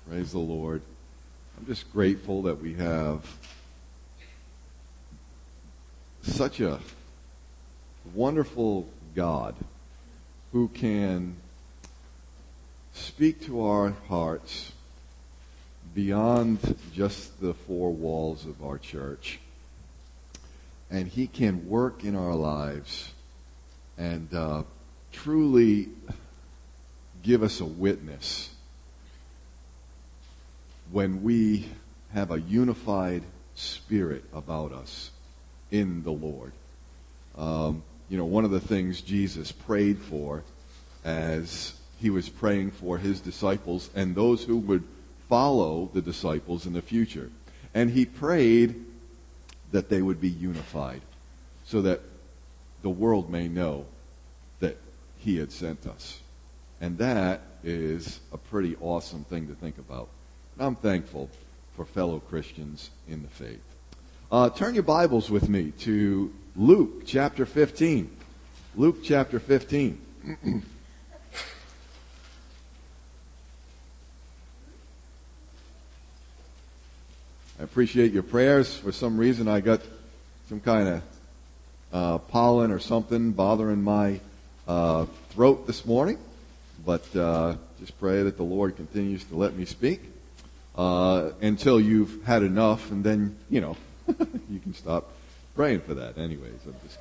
Praise the Lord. I'm just grateful that we have such a wonderful God who can speak to our hearts beyond just the four walls of our church. And He can work in our lives and truly give us a witness when we have a unified spirit about us in the Lord. One of the things Jesus prayed for as He was praying for His disciples and those who would follow the disciples in the future. And He prayed that they would be unified so that the world may know that He had sent us. And that is a pretty awesome thing to think about. And I'm thankful for fellow Christians in the faith. Turn your Bibles with me to Luke chapter 15. Luke chapter 15. I appreciate your prayers. For some reason I got some kind of pollen or something bothering my throat this morning. But just pray that the Lord continues to let me speak until you've had enough, and then, you can stop praying for that. Anyways, I'm just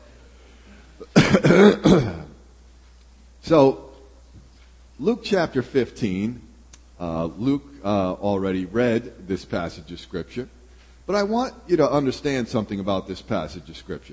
kidding. So, Luke chapter 15. Luke already read this passage of Scripture. But I want you to understand something about this passage of Scripture.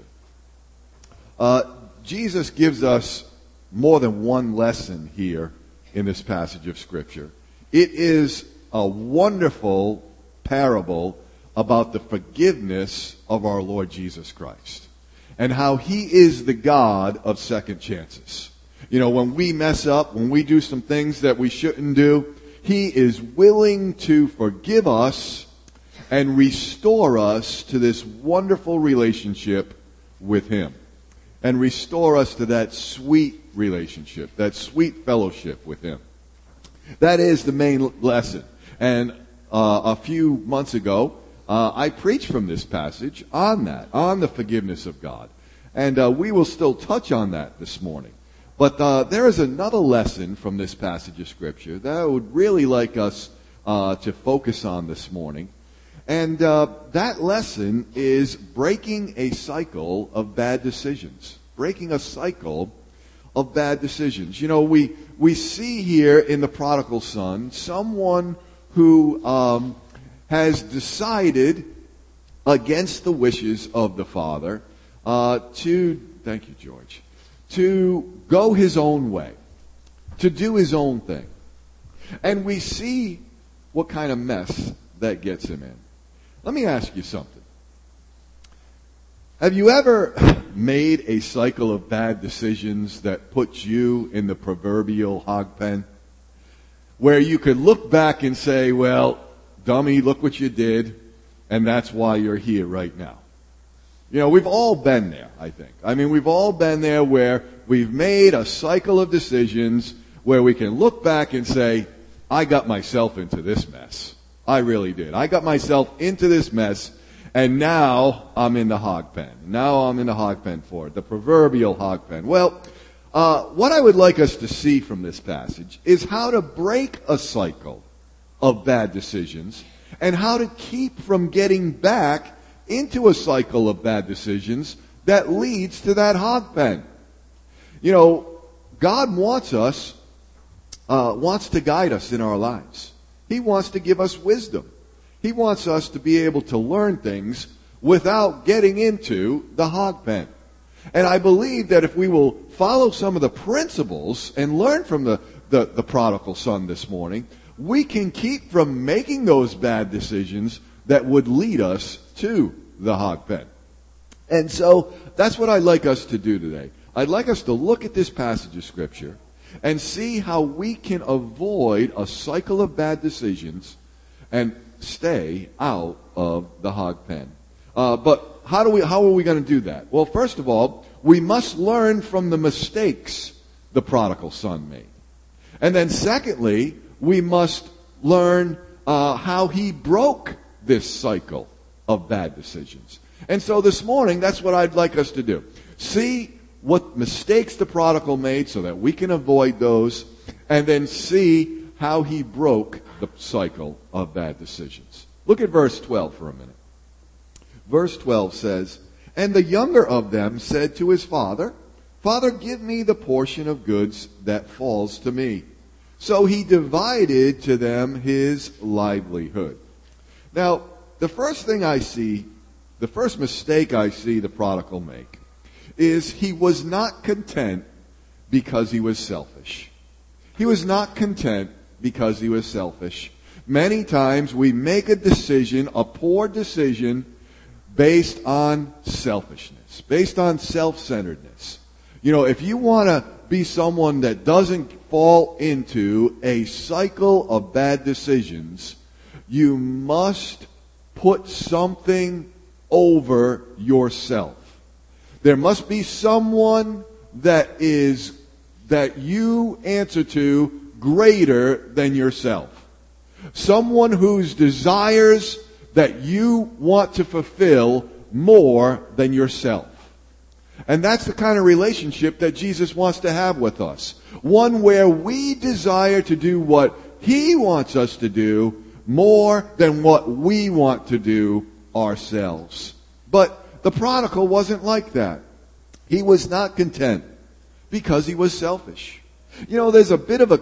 Jesus gives us more than one lesson here in this passage of Scripture. It is a wonderful parable about the forgiveness of our Lord Jesus Christ and how He is the God of second chances. When we mess up, when we do some things that we shouldn't do, He is willing to forgive us and restore us to this wonderful relationship with Him and restore us to that sweet relationship, that sweet fellowship with Him. That is the main lesson. And a few months ago, I preached from this passage on that, on the forgiveness of God. And we will still touch on that this morning. But there is another lesson from this passage of Scripture that I would really like us to focus on this morning. And that lesson is breaking a cycle of bad decisions. Breaking a cycle of bad decisions. We see here in the prodigal son someone who has decided against the wishes of the father thank you, George, to go his own way, to do his own thing. And we see what kind of mess that gets him in. Let me ask you something. Have you ever made a cycle of bad decisions that puts you in the proverbial hog pen? Where you could look back and say, well, dummy, look what you did, and that's why you're here right now. We've all been there, I think. We've all been there where we've made a cycle of decisions where we can look back and say, I got myself into this mess. I really did. I got myself into this mess, and now I'm in the hog pen. Now I'm in the hog pen for it, the proverbial hog pen. Well, what I would like us to see from this passage is how to break a cycle of bad decisions and how to keep from getting back into a cycle of bad decisions that leads to that hog pen. God wants to guide us in our lives. He wants to give us wisdom. He wants us to be able to learn things without getting into the hog pen. And I believe that if we will follow some of the principles and learn from the prodigal son this morning, we can keep from making those bad decisions that would lead us to the hog pen. And so that's what I'd like us to do today. I'd like us to look at this passage of Scripture and see how we can avoid a cycle of bad decisions and stay out of the hog pen. But how are we going to do that? Well, first of all, we must learn from the mistakes the prodigal son made. And then secondly, we must learn how he broke this cycle of bad decisions. And so this morning, that's what I'd like us to do. See what mistakes the prodigal made so that we can avoid those, and then see how he broke the cycle of bad decisions. Look at verse 12 for a minute. Verse 12 says, "And the younger of them said to his father, 'Father, give me the portion of goods that falls to me.' So he divided to them his livelihood." Now, the first mistake I see the prodigal make is he was not content because he was selfish. He was not content because he was selfish. Many times we make a decision, a poor decision, based on selfishness, based on self-centeredness. You know, if you want to be someone that doesn't fall into a cycle of bad decisions, you must put something over yourself. There must be someone that you answer to greater than yourself. Someone whose desires that you want to fulfill more than yourself. And that's the kind of relationship that Jesus wants to have with us. One where we desire to do what he wants us to do more than what we want to do ourselves. But the prodigal wasn't like that. He was not content because he was selfish. You know, there's a bit of a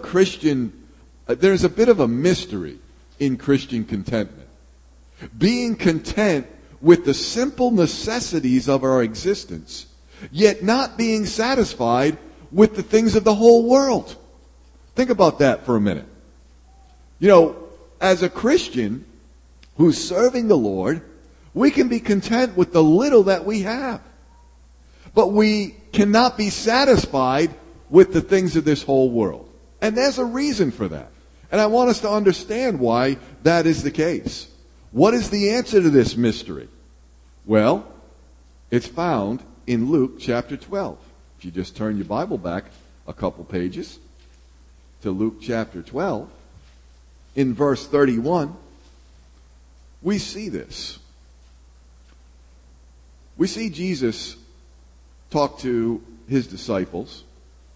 mystery in Christian contentment. Being content with the simple necessities of our existence, yet not being satisfied with the things of the whole world. Think about that for a minute. You know, as a Christian who's serving the Lord, we can be content with the little that we have. But we cannot be satisfied with the things of this whole world. And there's a reason for that. And I want us to understand why that is the case. What is the answer to this mystery? Well, it's found in Luke chapter 12. If you just turn your Bible back a couple pages to Luke chapter 12, in verse 31, we see this. We see Jesus talk to his disciples.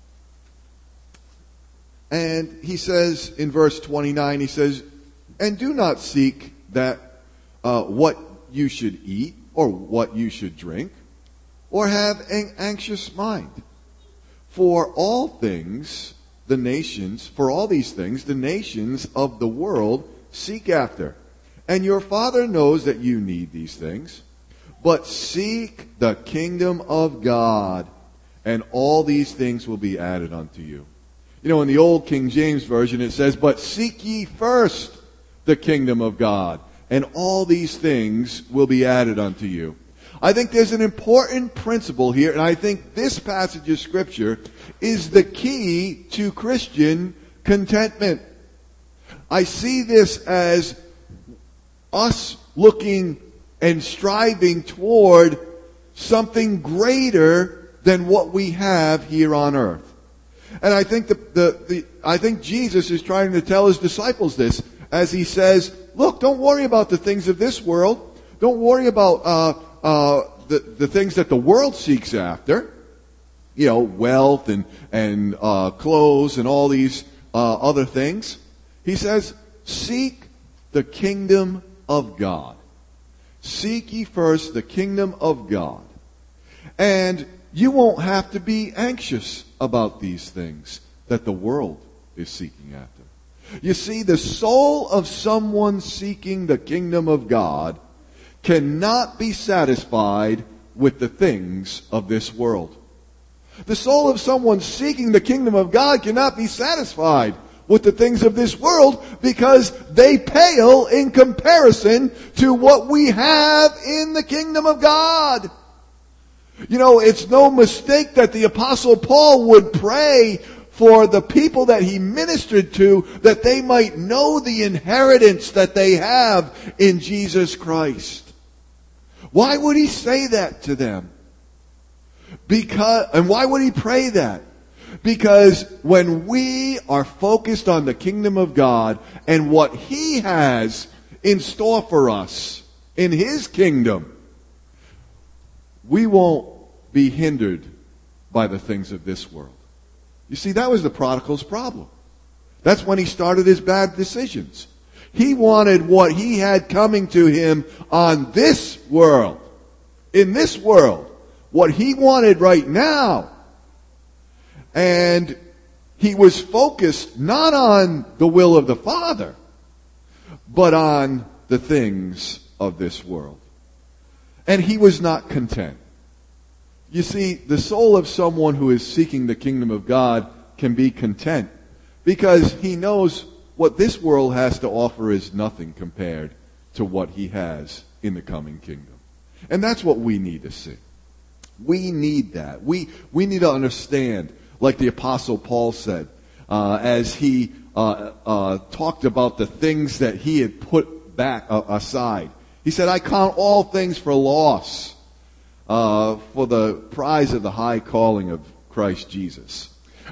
And he says in verse 29, he says, "And do not seek that what you should eat or what you should drink, or have an anxious mind. For all these things, the nations of the world seek after. And your Father knows that you need these things. But seek the kingdom of God, and all these things will be added unto you." You know, in the old King James Version it says, "But seek ye first the kingdom of God, and all these things will be added unto you." I think there's an important principle here, and I think this passage of Scripture is the key to Christian contentment. I see this as us looking and striving toward something greater than what we have here on earth. And I think I think Jesus is trying to tell his disciples this as he says, look, don't worry about the things of this world. Don't worry about the things that the world seeks after. You know, wealth and clothes and all these other things. He says, seek the kingdom of God. Seek ye first the kingdom of God. And you won't have to be anxious about these things that the world is seeking after. You see, the soul of someone seeking the kingdom of God cannot be satisfied with the things of this world. The soul of someone seeking the kingdom of God cannot be satisfied with the things of this world because they pale in comparison to what we have in the kingdom of God. You know, it's no mistake that the Apostle Paul would pray for the people that he ministered to that they might know the inheritance that they have in Jesus Christ. Why would he say that to them? And why would he pray that? Because when we are focused on the kingdom of God and what He has in store for us in His kingdom, we won't be hindered by the things of this world. You see, that was the prodigal's problem. That's when he started his bad decisions. He wanted what he had coming to him on this world. In this world. What he wanted right now. And he was focused not on the will of the Father, but on the things of this world. And he was not content. You see, the soul of someone who is seeking the kingdom of God can be content because he knows what this world has to offer is nothing compared to what he has in the coming kingdom. And that's what we need to see. We need that. We need to understand, like the Apostle Paul said, as he talked about the things that he had put back aside. He said, I count all things for loss for the prize of the high calling of Christ Jesus.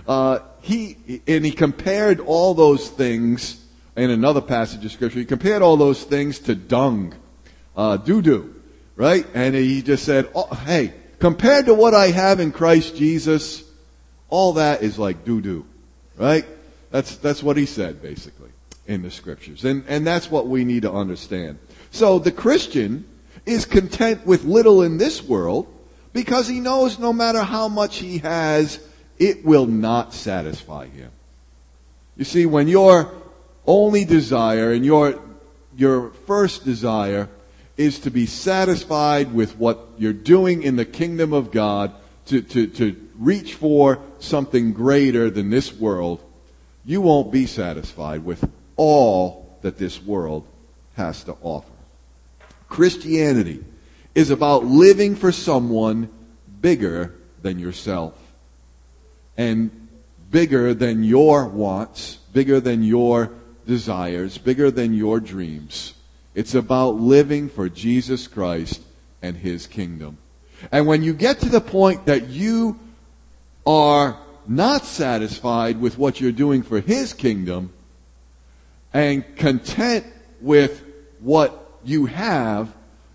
He compared all those things in another passage of Scripture. He compared all those things to dung, doo-doo, right? And he just said, oh, hey, compared to what I have in Christ Jesus, all that is like doo-doo, right? That's what he said, basically, in the Scriptures. And that's what we need to understand. So the Christian is content with little in this world because he knows no matter how much he has, it will not satisfy him. You see, when your only desire and your first desire is to be satisfied with what you're doing in the kingdom of God, to reach for something greater than this world, you won't be satisfied with all that this world has to offer. Christianity is about living for someone bigger than yourself and bigger than your wants, bigger than your desires, bigger than your dreams. It's about living for Jesus Christ and His kingdom. And when you get to the point that you are not satisfied with what you're doing for His kingdom and content with what you have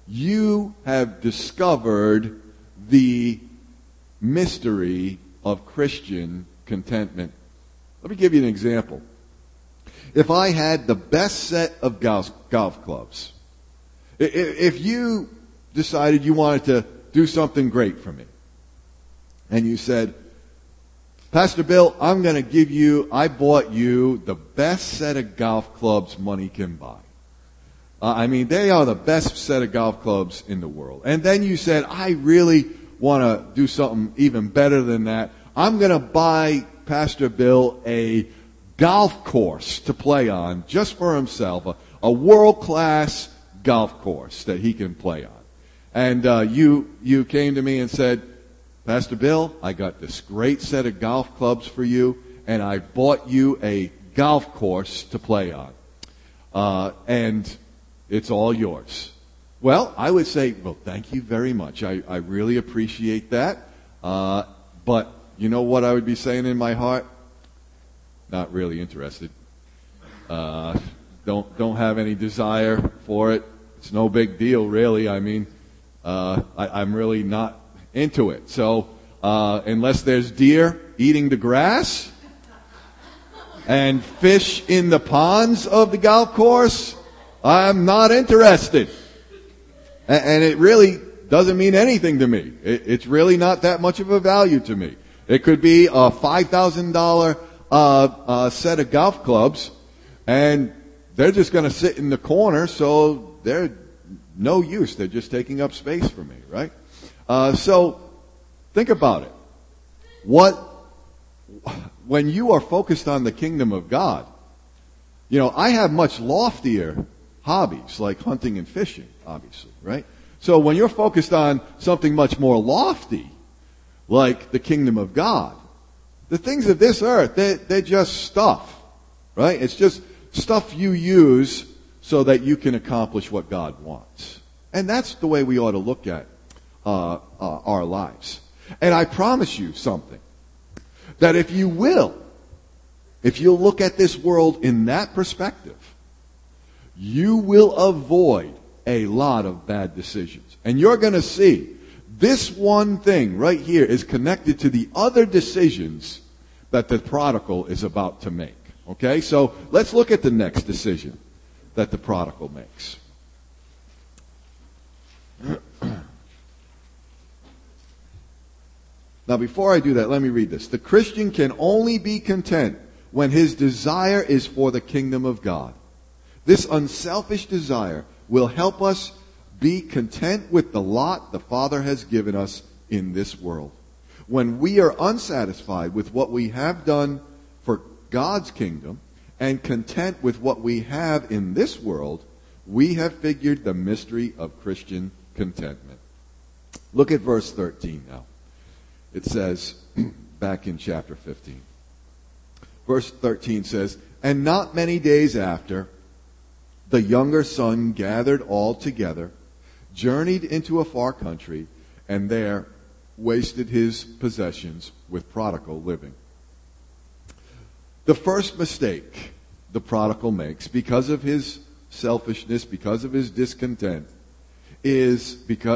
discovered the mystery of Christian contentment. Let me give you an example. If I had the best set of golf clubs, if you decided you wanted to do something great for me, and you said, Pastor Bill, I bought you the best set of golf clubs money can buy. They are the best set of golf clubs in the world. And then you said, I really want to do something even better than that. I'm going to buy Pastor Bill a golf course to play on just for himself, a world-class golf course that he can play on. And you came to me and said, Pastor Bill, I got this great set of golf clubs for you, and I bought you a golf course to play on. And it's all yours. Well, I would say, well, thank you very much. I really appreciate that. But you know what I would be saying in my heart? Not really interested. Don't have any desire for it. It's no big deal, really. I'm really not into it. So, unless there's deer eating the grass and fish in the ponds of the golf course, I'm not interested. And it really doesn't mean anything to me. It's really not that much of a value to me. It could be a $5,000 set of golf clubs, and they're just going to sit in the corner, so they're no use. They're just taking up space for me, right? So think about it. When you are focused on the kingdom of God, I have much loftier hobbies like hunting and fishing, obviously, right? So when you're focused on something much more lofty, like the kingdom of God, the things of this earth, they're just stuff, right? It's just stuff you use so that you can accomplish what God wants. And that's the way we ought to look at our lives. And I promise you something. that if you'll look at this world in that perspective, you will avoid a lot of bad decisions. And you're going to see this one thing right here is connected to the other decisions that the prodigal is about to make. Okay, so let's look at the next decision that the prodigal makes. Now, before I do that, let me read this. The Christian can only be content when his desire is for the kingdom of God. This unselfish desire will help us be content with the lot the Father has given us in this world. When we are unsatisfied with what we have done for God's kingdom and content with what we have in this world, we have figured the mystery of Christian contentment. Look at verse 13 now. It says, back in chapter 15. Verse 13 says, "And not many days after, the younger son gathered all together, journeyed into a far country, and there wasted his possessions with prodigal living." The first mistake the prodigal makes, because of his selfishness, because of his discontent, is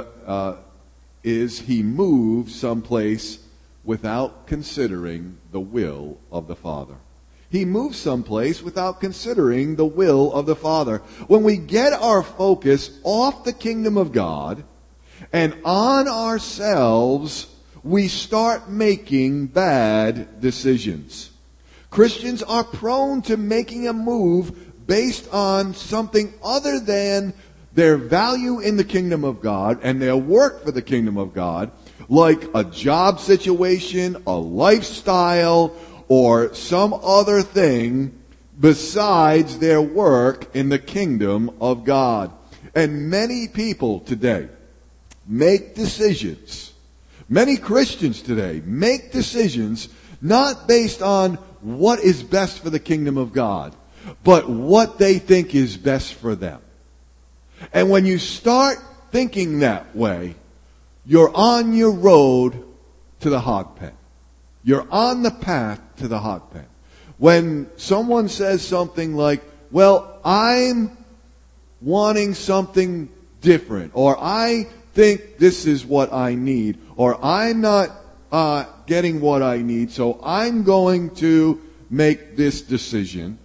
he moves someplace without considering the will of the Father. He moves someplace without considering the will of the Father. When we get our focus off the kingdom of God and on ourselves, we start making bad decisions. Christians are prone to making a move based on something other than their value in the kingdom of God and their work for the kingdom of God, like a job situation, a lifestyle, or some other thing besides their work in the kingdom of God. And many people today make decisions. Many Christians today make decisions not based on what is best for the kingdom of God, but what they think is best for them. And when you start thinking that way, you're on your road to the hog pen. You're on the path to the hog pen. When someone says something like, well, I'm wanting something different, or I think this is what I need, or I'm not getting what I need, so I'm going to make this decision,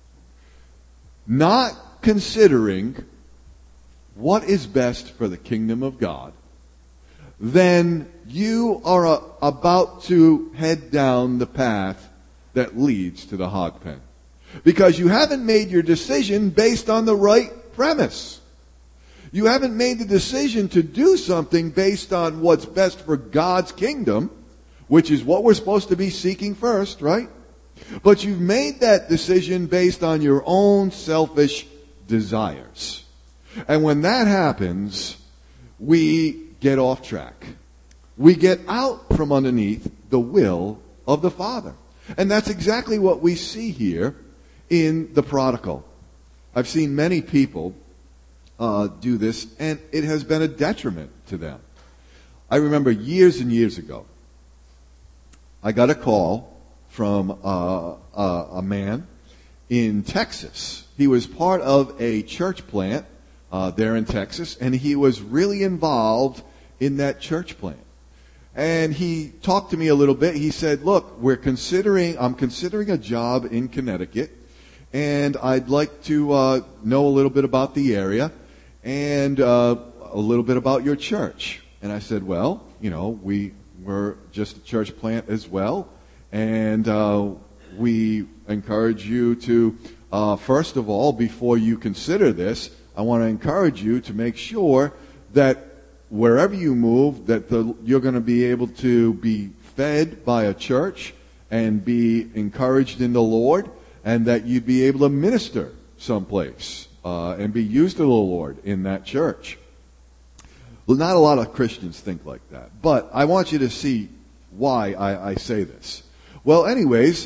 not considering what is best for the kingdom of God, then you are about to head down the path that leads to the hog pen. Because you haven't made your decision based on the right premise. You haven't made the decision to do something based on what's best for God's kingdom, which is what we're supposed to be seeking first, right? But you've made that decision based on your own selfish desires. And when that happens, we get off track. We get out from underneath the will of the Father. And that's exactly what we see here in the prodigal. I've seen many people do this, and it has been a detriment to them. I remember years and years ago, I got a call from a man in Texas. He was part of a church plant there in Texas, and he was really involved in that church plant. And he talked to me a little bit. He said, look, I'm considering a job in Connecticut, and I'd like to know a little bit about the area and a little bit about your church. And I said, well, we were just a church plant as well, and we encourage you to, first of all, before you consider this, I want to encourage you to make sure that wherever you move, that you're going to be able to be fed by a church and be encouraged in the Lord, and that you'd be able to minister someplace and be used to the Lord in that church. Well, not a lot of Christians think like that, but I want you to see why I say this. Well, anyways,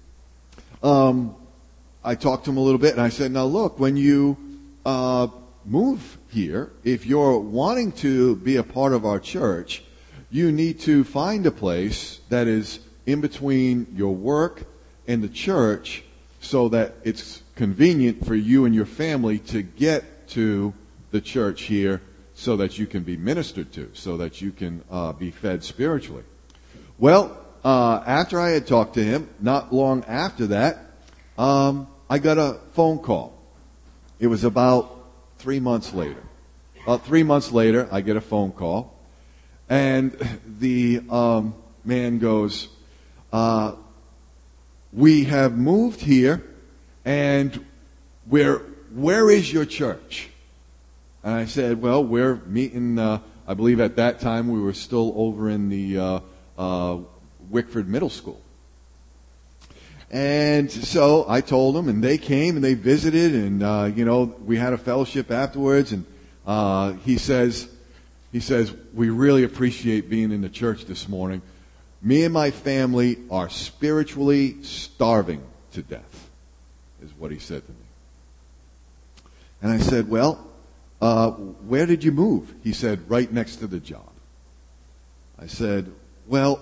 I talked to him a little bit, and I said, now look, when you move here, if you're wanting to be a part of our church, you need to find a place that is in between your work and the church so that it's convenient for you and your family to get to the church here so that you can be ministered to, so that you can be fed spiritually. Well, after I had talked to him, not long after that, I got a phone call. It was about 3 months later. About 3 months later, I get a phone call, and the man goes, "We have moved here, and where is your church?" And I said, "Well, we're meeting, I believe at that time we were still over in the Wickford Middle School." And so I told them, and they came and they visited, and we had a fellowship afterwards. And he says, "We really appreciate being in the church this morning. Me and my family are spiritually starving to death," is what he said to me. And I said, "Well, where did you move?" He said, "Right next to the job." I said, "Well,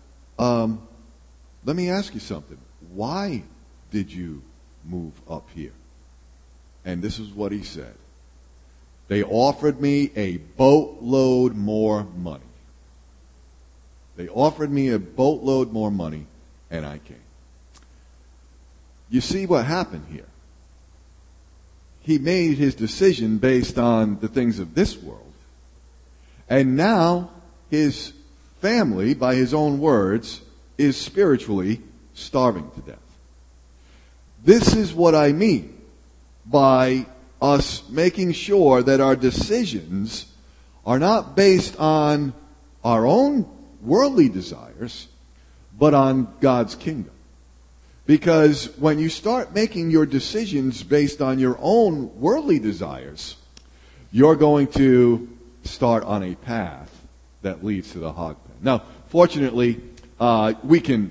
let me ask you something. Why did you move up here?" And this is what he said. "They offered me a boatload more money. They offered me a boatload more money, and I came." You see what happened here? He made his decision based on the things of this world. And now his family, by his own words, is spiritually starving to death. This is what I mean by us making sure that our decisions are not based on our own worldly desires, but on God's kingdom. Because when you start making your decisions based on your own worldly desires, you're going to start on a path that leads to the hog pen. Now, fortunately, we can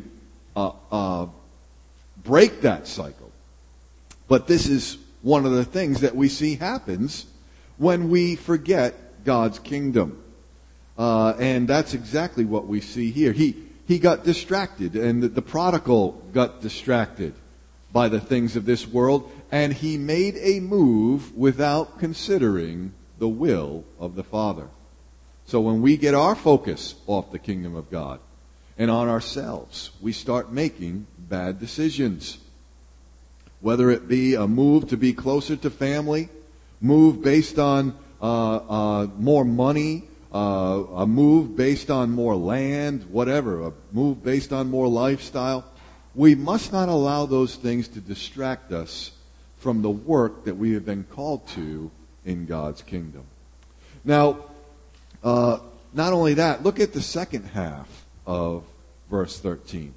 break that cycle. But this is one of the things that we see happens when we forget God's kingdom. And that's exactly what we see here. He got distracted, and the prodigal got distracted by the things of this world, and he made a move without considering the will of the Father. So when we get our focus off the kingdom of God and on ourselves, we start making bad decisions. Whether it be a move to be closer to family, move based on more money, a move based on more land, whatever, a move based on more lifestyle. We must not allow those things to distract us from the work that we have been called to in God's kingdom. Now, not only that, look at the second half of verse 13.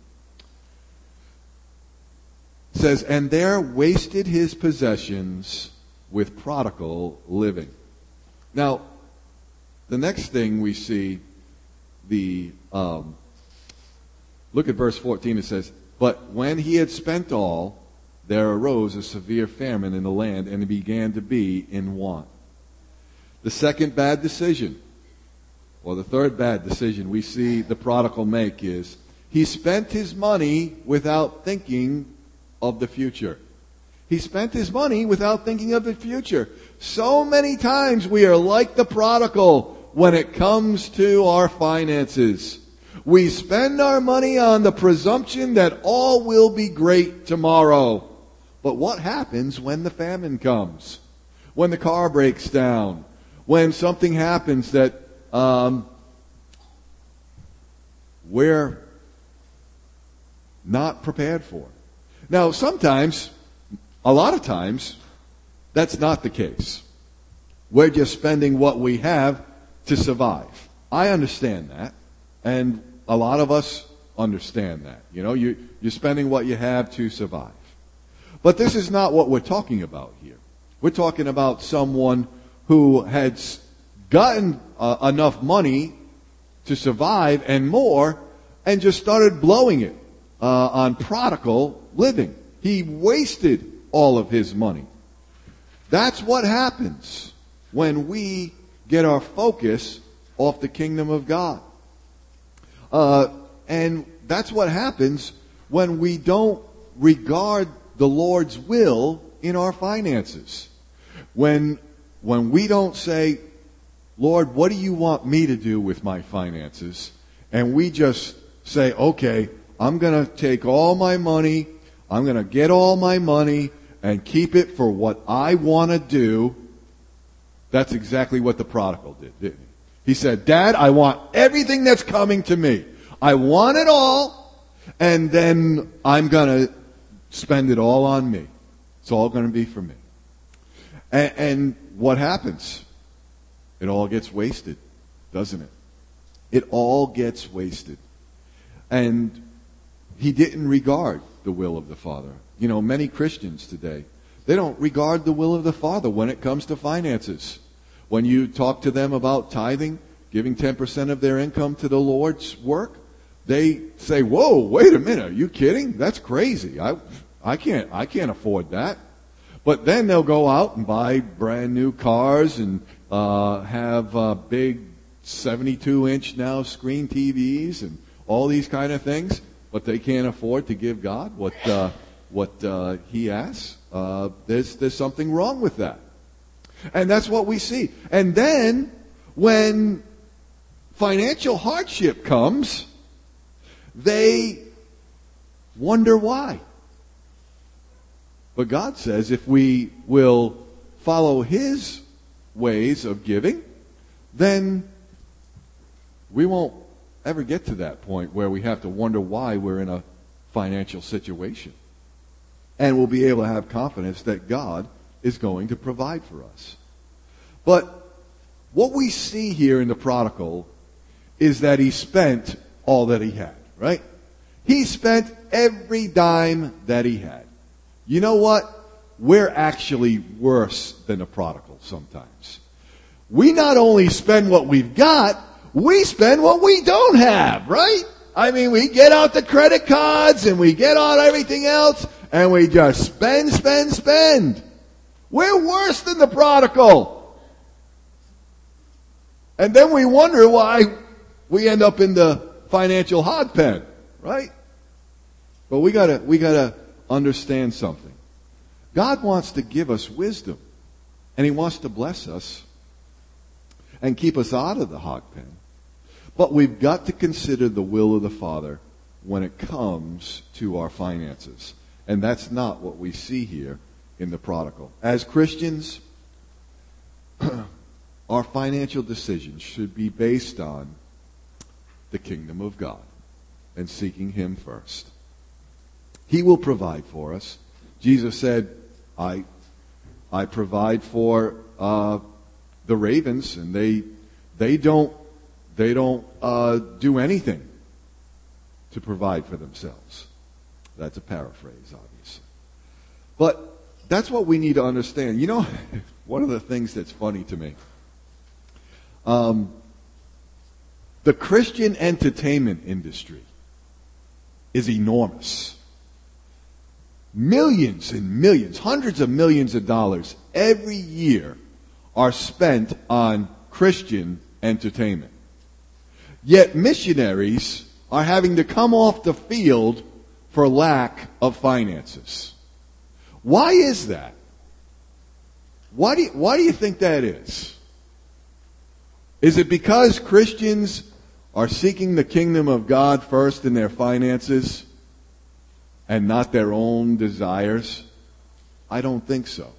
It says, "And there wasted his possessions with prodigal living." Now, the next thing we see, look at verse 14. It says, "But when he had spent all, there arose a severe famine in the land, and he began to be in want." The second bad decision, or the third bad decision we see the prodigal make is, he spent his money without thinking of the future. He spent his money without thinking of the future. So many times we are like the prodigal when it comes to our finances. We spend our money on the presumption that all will be great tomorrow. But what happens when the famine comes? When the car breaks down? When something happens that we're not prepared for? Now, sometimes, a lot of times, that's not the case. We're just spending what we have to survive. I understand that, and a lot of us understand that. You're spending what you have to survive. But this is not what we're talking about here. We're talking about someone who had gotten enough money to survive and more, and just started blowing it on prodigal living. He wasted all of his money. That's what happens when we get our focus off the kingdom of God. And that's what happens when we don't regard the Lord's will in our finances. When we don't say, Lord, what do you want me to do with my finances? And we just say, okay, I'm going to take all my money, I'm going to get all my money and keep it for what I want to do. That's exactly what the prodigal did, didn't he? He said, Dad, I want everything that's coming to me. I want it all, and then I'm going to spend it all on me. It's all going to be for me. And what happens? It all gets wasted, doesn't it? It all gets wasted. And he didn't regard the will of the Father. You know, many Christians today, they don't regard the will of the Father when it comes to finances. When you talk to them about tithing, giving 10% of their income to the Lord's work, they say, whoa, wait a minute, are you kidding? That's crazy. I can't afford that. But then they'll go out and buy brand new cars and have big 72-inch now screen TVs and all these kind of things, but they can't afford to give God what He asks. There's something wrong with that. And that's what we see. And then when financial hardship comes, they wonder why. But God says if we will follow His ways of giving, then we won't ever get to that point where we have to wonder why we're in a financial situation. And we'll be able to have confidence that God is going to provide for us. But what we see here in the prodigal is that he spent all that he had, right? He spent every dime that he had. You know what? We're actually worse than the prodigal sometimes. We not only spend what we've got, we spend what we don't have, right? I mean, we get out the credit cards and we get out everything else and we just spend. We're worse than the prodigal. And then we wonder why we end up in the financial hog pen, right? But we gotta understand something. God wants to give us wisdom, and He wants to bless us and keep us out of the hog pen. But we've got to consider the will of the Father when it comes to our finances. And that's not what we see here in the prodigal. As Christians, our financial decisions should be based on the kingdom of God and seeking Him first. He will provide for us. Jesus said, I provide for the ravens, and they don't do anything to provide for themselves. That's a paraphrase, obviously. But that's what we need to understand. You know, one of the things that's funny to me, the Christian entertainment industry is enormous. Millions and millions, hundreds of millions of dollars every year are spent on Christian entertainment. Yet missionaries are having to come off the field for lack of finances. Why is that? Why do you think that is? Is it because Christians are seeking the kingdom of God first in their finances and not their own desires? I don't think so.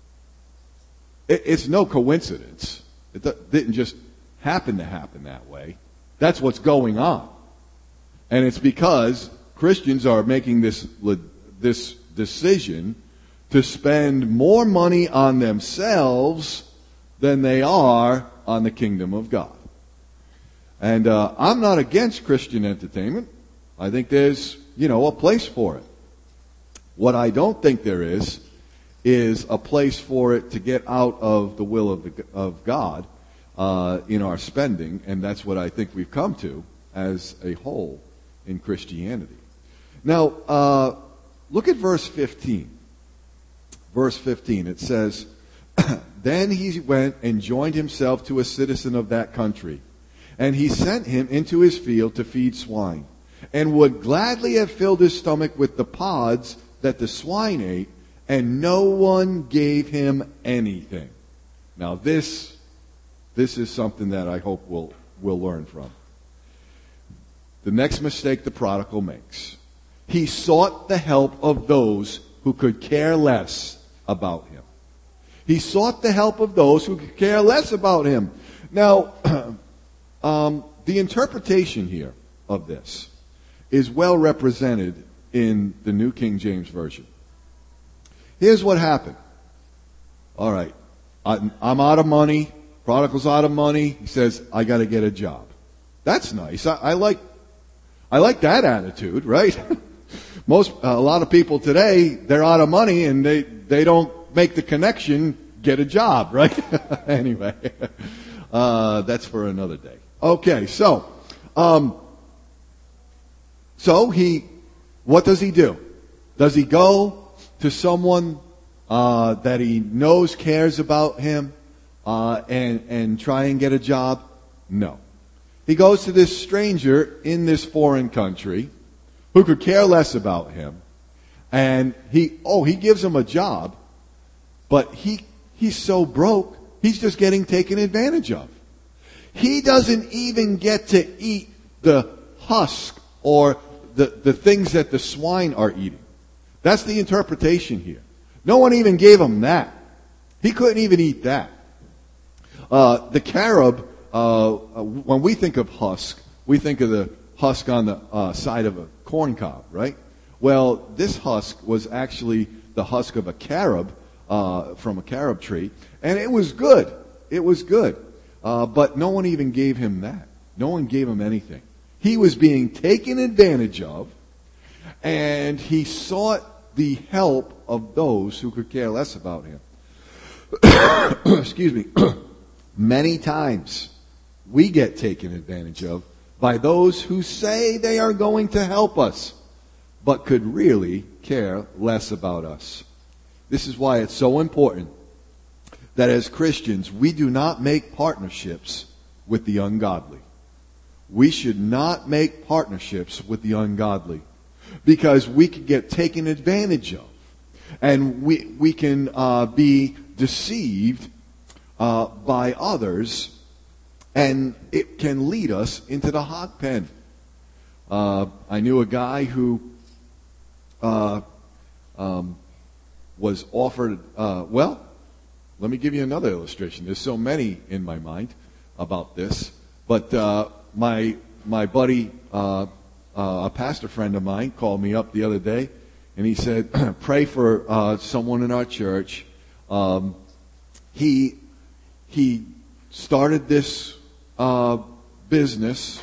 It's no coincidence. It didn't just happen that way. That's what's going on. And it's because Christians are making this decision to spend more money on themselves than they are on the kingdom of God. And I'm not against Christian entertainment. I think there's, a place for it. What I don't think there is a place for it to get out of the will of God in our spending, and that's what I think we've come to as a whole in Christianity. Now, look at verse 15. Verse 15, it says, Then he went and joined himself to a citizen of that country, and he sent him into his field to feed swine. and would gladly have filled his stomach with the pods that the swine ate, and no one gave him anything. Now this is something that I hope we'll learn from. The next mistake the prodigal makes. He sought the help of those who could care less about him. He sought the help of those who could care less about him. Now, the interpretation here of this is well represented in the New King James Version. Here's what happened. All right, I'm out of money. Prodigal's out of money. He says, I got to get a job. That's nice. I like that attitude, right? A lot of people today, they're out of money and they don't make the connection, get a job, right? Anyway, that's for another day. Okay, so what does he do? Does he go to someone that he knows cares about him and try and get a job? No. He goes to this stranger in this foreign country who could care less about him, and he gives him a job, but he's so broke, he's just getting taken advantage of. He doesn't even get to eat the husk or the things that the swine are eating. That's the interpretation here. No one even gave him that. He couldn't even eat that. The carob, when we think of husk, we think of the husk on the side of a corn cob, right? Well, this husk was actually the husk of a carob from a carob tree, and it was good. It was good. But no one even gave him that. No one gave him anything. He was being taken advantage of, and he sought the help of those who could care less about him. Excuse me. Many times we get taken advantage of by those who say they are going to help us, but could really care less about us. This is why it's so important that as Christians, we do not make partnerships with the ungodly. We should not make partnerships with the ungodly, because we can get taken advantage of. And we can be deceived by others, and it can lead us into the hog pen. I knew a guy who was offered, let me give you another illustration. There's so many in my mind about this. But my buddy, a pastor friend of mine, called me up the other day, and he said, pray for someone in our church. He started this business,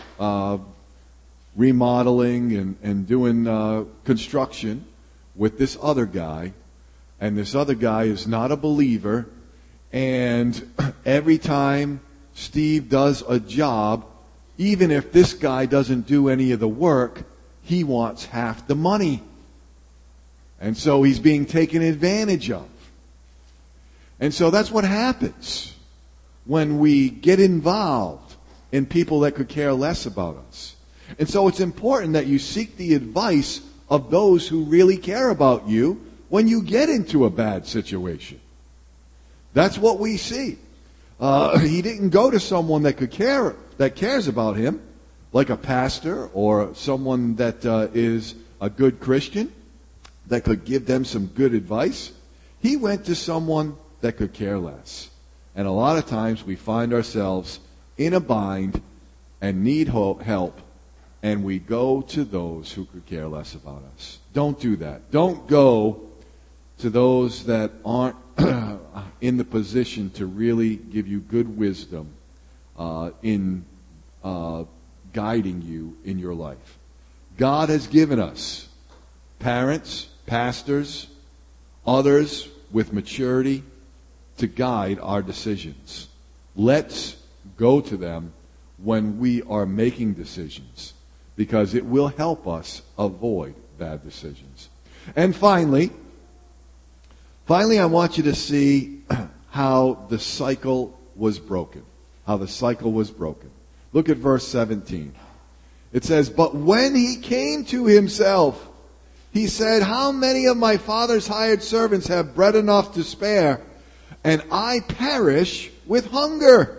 remodeling and doing construction with this other guy. And this other guy is not a believer. And every time Steve does a job, even if this guy doesn't do any of the work, he wants half the money. And so he's being taken advantage of. And so that's what happens when we get involved in people that could care less about us. And so it's important that you seek the advice of those who really care about you when you get into a bad situation. That's what we see. He didn't go to someone that cares about him, like a pastor or someone that is a good Christian that could give them some good advice. He went to someone that could care less. And a lot of times we find ourselves in a bind and need help, and we go to those who could care less about us. Don't do that. Don't go to those that aren't in the position to really give you good wisdom in guiding you in your life. God has given us parents, pastors, others with maturity to guide our decisions. Let's go to them when we are making decisions, because it will help us avoid bad decisions. And finally, I want you to see how the cycle was broken. How the cycle was broken. Look at verse 17. It says, "But when he came to himself, he said, 'How many of my father's hired servants have bread enough to spare, and I perish with hunger?'"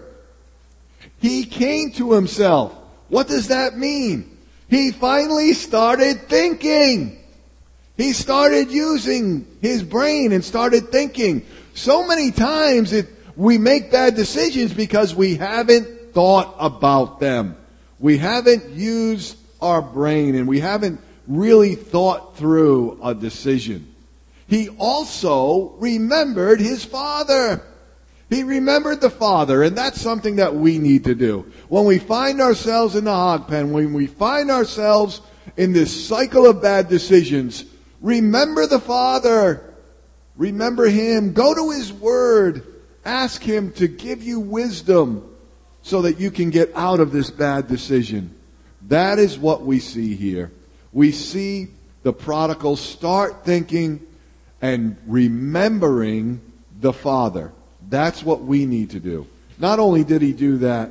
He came to himself. What does that mean? He finally started thinking. He started using his brain and started thinking. So many times we make bad decisions because we haven't thought about them. We haven't used our brain and we haven't really thought through a decision. He also remembered his father. He remembered the Father, and that's something that we need to do. When we find ourselves in the hog pen, when we find ourselves in this cycle of bad decisions, remember the Father. Remember Him. Go to His Word. Ask Him to give you wisdom so that you can get out of this bad decision. That is what we see here. We see the prodigal start thinking and remembering the Father. That's what we need to do. Not only did he do that,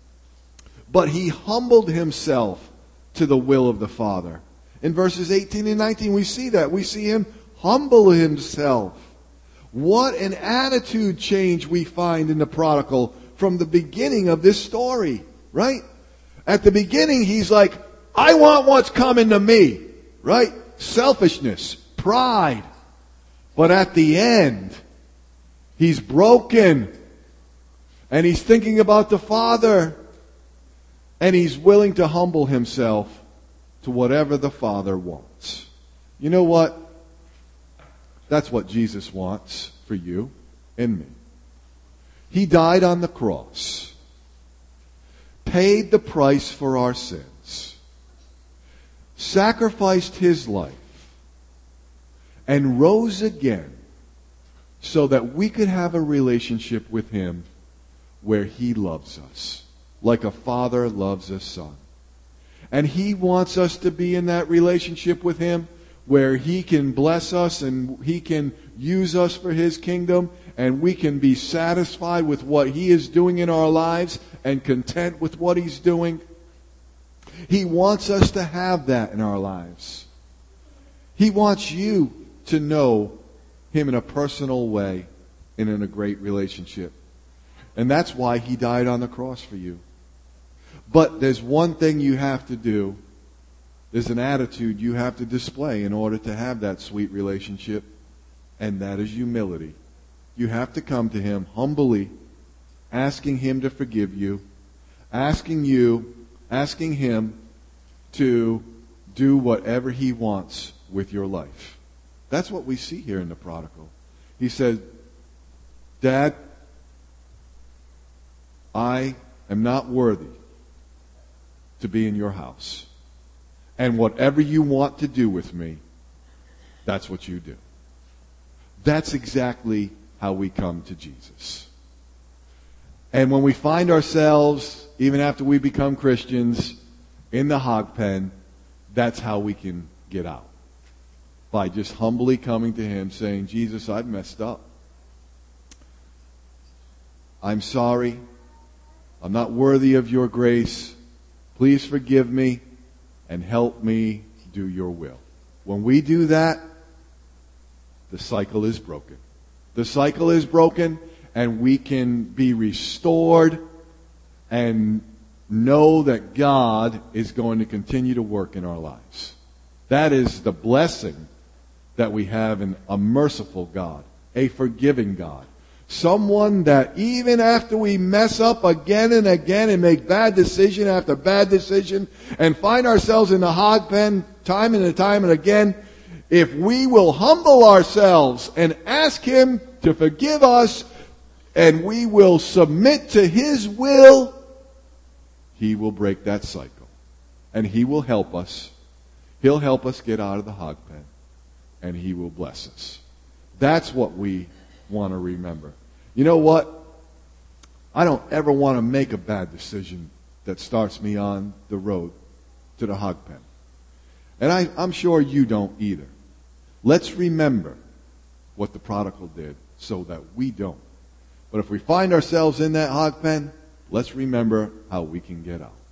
but he humbled himself to the will of the Father. In verses 18 and 19, we see that. We see him humble himself. What an attitude change we find in the prodigal from the beginning of this story, right? At the beginning, he's like, I want what's coming to me, right? Selfishness, pride. But at the end, he's broken. And he's thinking about the Father. And he's willing to humble himself to whatever the Father wants. You know what? That's what Jesus wants for you and me. He died on the cross, paid the price for our sins, sacrificed his life, and rose again so that we could have a relationship with him where he loves us, like a father loves a son. And he wants us to be in that relationship with him where he can bless us and he can use us for his kingdom, and we can be satisfied with what he is doing in our lives and content with what he's doing. He wants us to have that in our lives. He wants you to know him in a personal way and in a great relationship. And that's why he died on the cross for you. But there's one thing you have to do. There's an attitude you have to display in order to have that sweet relationship, and that is humility. You have to come to him humbly, asking him to forgive you, asking him to do whatever he wants with your life. That's what we see here in the prodigal. He said, Dad, I am not worthy to be in your house. And whatever you want to do with me, that's what you do. That's exactly how we come to Jesus. And when we find ourselves, even after we become Christians, in the hog pen, that's how we can get out. By just humbly coming to him, saying, Jesus, I've messed up. I'm sorry. I'm not worthy of your grace. Please forgive me and help me do your will. When we do that, the cycle is broken. The cycle is broken, and we can be restored and know that God is going to continue to work in our lives. That is the blessing that we have in a merciful God, a forgiving God. Someone that even after we mess up again and again and make bad decision after bad decision and find ourselves in the hog pen time and time and again, if we will humble ourselves and ask him to forgive us and we will submit to his will, he will break that cycle. And he will help us. He'll help us get out of the hog pen. And he will bless us. That's what we want to remember. You know what? I don't ever want to make a bad decision that starts me on the road to the hog pen. And I'm sure you don't either. Let's remember what the prodigal did so that we don't. But if we find ourselves in that hog pen, let's remember how we can get out.